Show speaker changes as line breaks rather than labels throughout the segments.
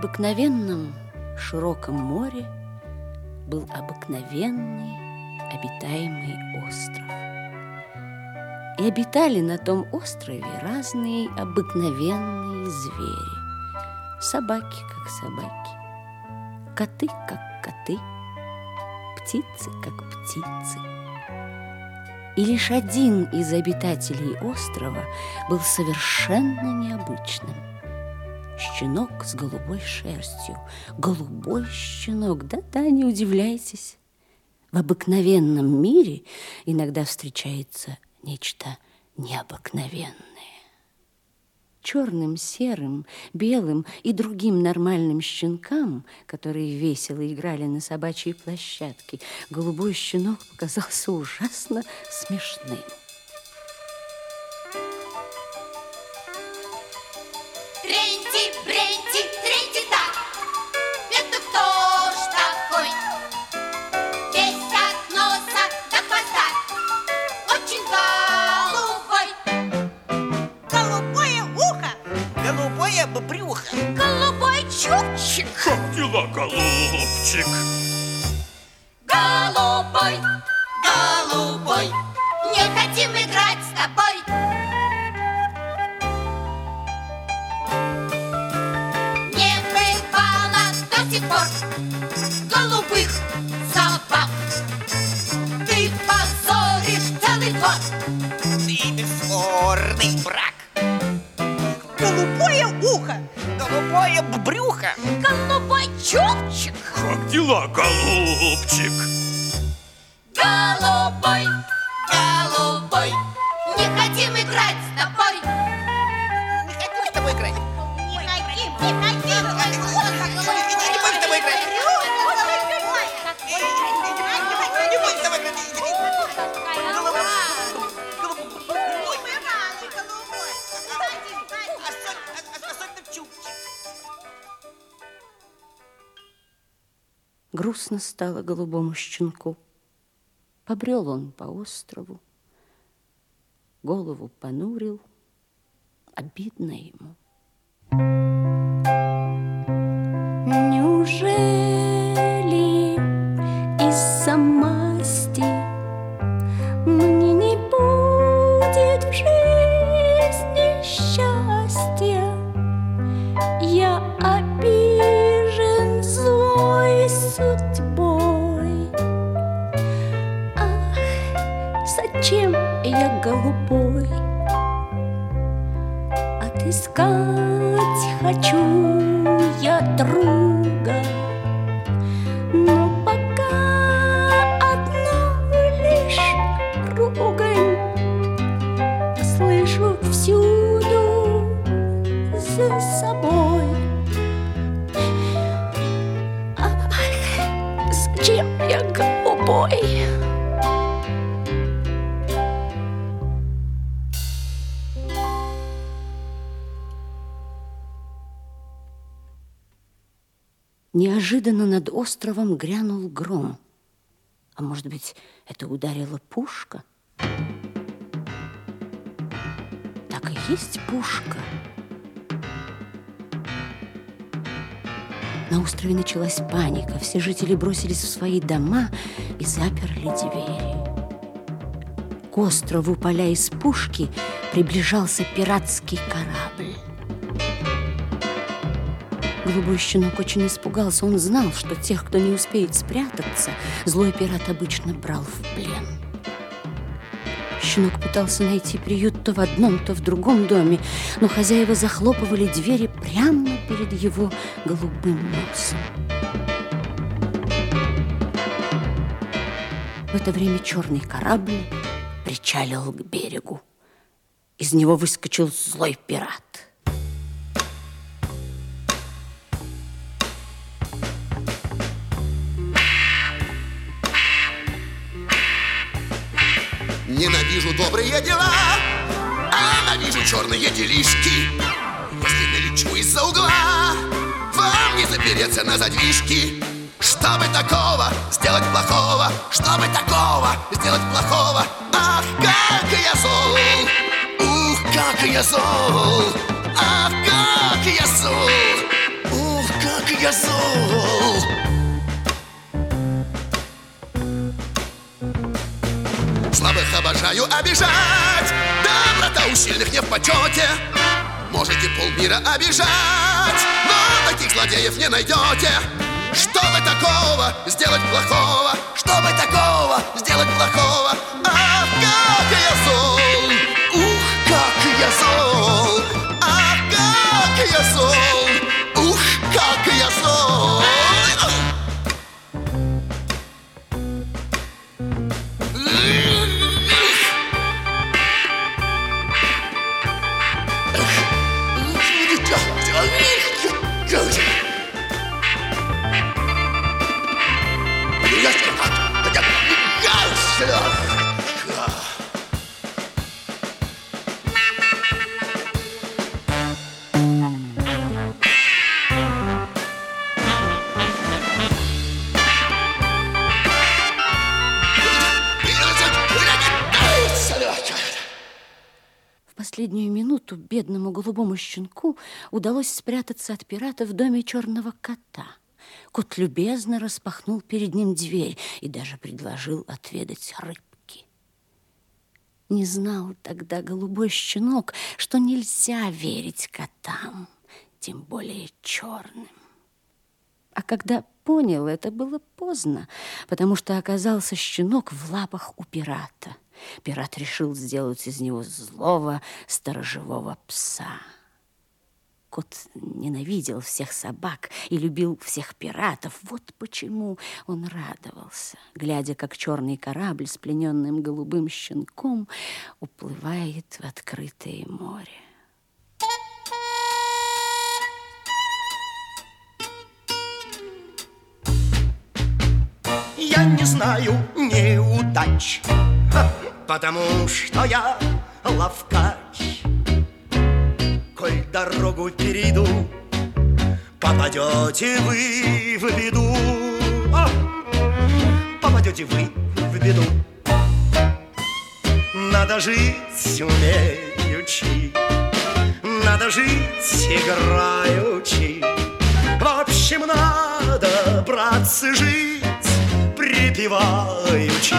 необыкновенном широком море был обыкновенный обитаемый остров. И обитали на том острове разные обыкновенные звери. Собаки, как собаки, коты, как коты, птицы, как птицы. И лишь один из обитателей острова был совершенно необычным. Щенок с голубой шерстью. Голубой щенок. Да-да, не удивляйтесь. В обыкновенном мире иногда встречается нечто необыкновенное. Черным, серым, белым и другим нормальным щенкам, которые весело играли на собачьей площадке, голубой щенок показался ужасно смешным.
Как дела, голубчик?
Голубой, голубой, не хотим играть с тобой. Не бывало до сих пор голубых собак. Ты позоришь целый двор.
Ты бесспорный брак.
Голубое ухо,
Голубое брюхо.
Голубой чубчик.
Как дела, голубчик?
Голубой, голубой, не хотим играть с тобой.
Не хотим с тобой играть.
Не хотим, не хотим.
Не будем с тобой играть. Не будем с тобой играть. Особенно чубчик.
Грустно стало голубому щенку. Побрел он по острову, голову понурил, обидно ему. Неужели из-за масти мне не будет в жизни счастья? Я обижен злой судьбой. Ах, зачем я голубой? Отыскать хочу я друга, но пока одно лишь ругань слышу всюду за собой. Ах, зачем я голубой? Неожиданно над островом грянул гром. А может быть, это ударила пушка? Так и есть пушка. На острове началась паника. Все жители бросились в свои дома и заперли двери. К острову, паля из пушки, приближался пиратский корабль. Голубой щенок очень испугался. Он знал, что тех, кто не успеет спрятаться, злой пират обычно брал в плен. Щенок пытался найти приют то в одном, то в другом доме, но хозяева захлопывали двери прямо перед его голубым носом. В это время черный корабль причалил к берегу. Из него выскочил злой пират.
Ненавижу добрые дела, а ненавижу черные делишки. Если налечу из-за угла, вам не запереться на задвижки. Чтобы такого сделать плохого, чтобы такого сделать плохого. Ах, как я зол, ух, как я зол. Ах, как я зол, ух, как я зол! Слабых обожаю обижать, доброта у сильных не в почете. Можете полмира обижать, но таких злодеев не найдете. Что вы такого сделать плохого? Что вы такого сделать плохого? Ах, как я зол! Ух, как я зол! Ах, как я зол! Ух, как я зол!
В последнюю минуту бедному голубому щенку удалось спрятаться от пирата в доме черного кота. Кот любезно распахнул перед ним дверь и даже предложил отведать рыбки. Не знал тогда голубой щенок, что нельзя верить котам, тем более черным. А когда понял, это было поздно, потому что оказался щенок в лапах у пирата. Пират решил сделать из него злого сторожевого пса. Кот ненавидел всех собак и любил всех пиратов. Вот почему он радовался, глядя, как черный корабль с плененным голубым щенком уплывает в открытое море.
Я не знаю неудач, потому что я ловкач. Коль дорогу перейду, попадете вы в беду. Попадете вы в беду. Надо жить умеючи, надо жить играючи. В общем, надо, братцы, жить припеваючи.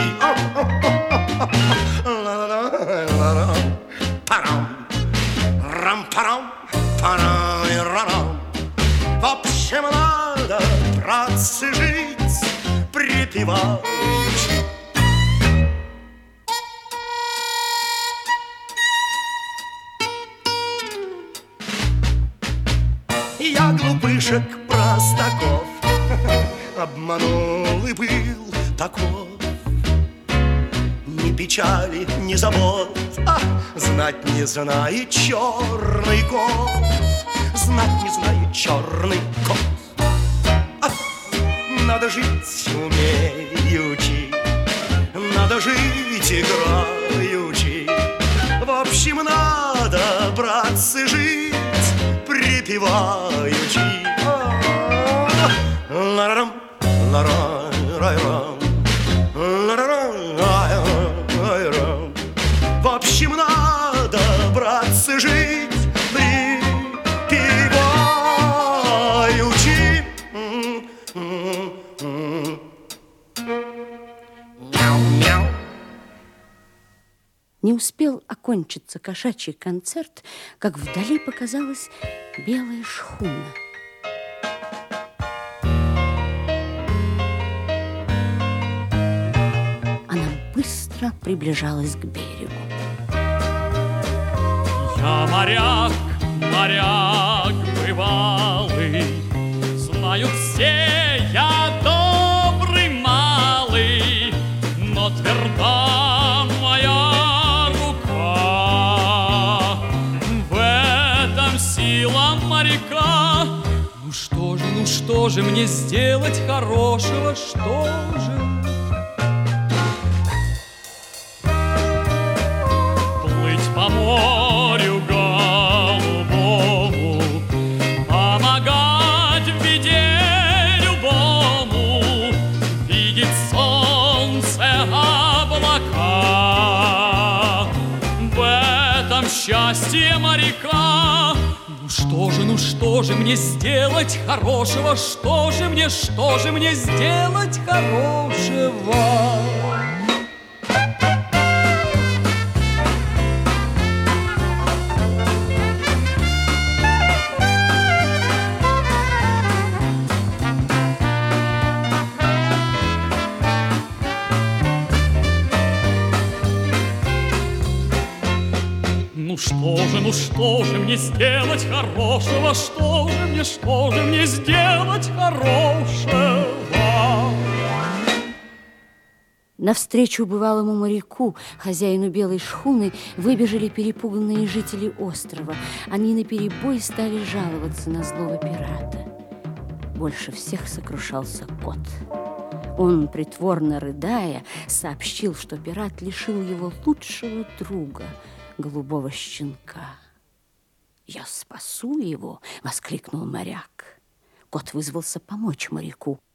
Парам, рам-парам, парам-рам. В общем, надо, братцы, жить припеваючи. Я глупышек простаков обманул и был таков. Ни печали, ни забот, знать не знает черный кот. Знать не знает черный кот. Надо жить умеючи, надо жить играючи. В общем, надо, братцы, жить припеваючи. Ла-рам, ла-рам, ла-рам. В общем, надо, братцы, жить припеваючи. Мяу-мяу.
Не успел окончиться кошачий концерт, как вдали показалась белая шхуна. Она быстро приближалась к берегу.
Я моряк, моряк бывалый, знают все, я добрый малый, но тверда моя рука. В этом сила моряка. Ну что же мне сделать хорошего, что же? По морю голубому, помогать в беде любому, видеть солнце, облака. В этом счастье моряка. Ну Ну что же мне сделать хорошего? Что же мне сделать хорошего? Ну что же мне сделать хорошего? Что же мне сделать хорошего?
Навстречу бывалому моряку, хозяину белой шхуны, выбежали перепуганные жители острова. Они наперебой стали жаловаться на злого пирата. Больше всех сокрушался кот. Он, притворно рыдая, сообщил, что пират лишил его лучшего друга, голубого щенка. «Я спасу его!» — воскликнул моряк. Кот вызвался помочь моряку.